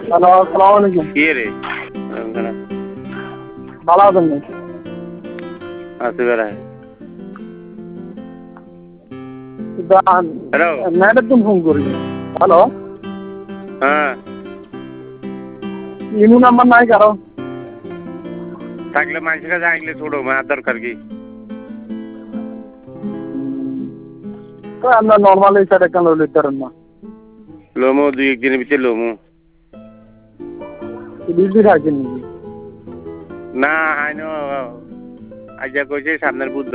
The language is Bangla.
হ্যালো, আসসালামু আলাইকুম। কি রে ভালো আছেন নি? আছি বেড়ায় হ্যালো নেটের তুমি ফোন করি। হ্যালো, হ্যাঁ ইনু নাম্বার নাই কারো? থাকলে মানুষের কাছে আইলে ছোড়ো মার দরকার কি তো আমরা নর্মালি সেটা কেন লিখতে পারেন না? লোমো দুই একদিনের ভিতরে লোমো বিজি থাকেন নাকি? না হাইনো আজ কইছে সামনের বুধ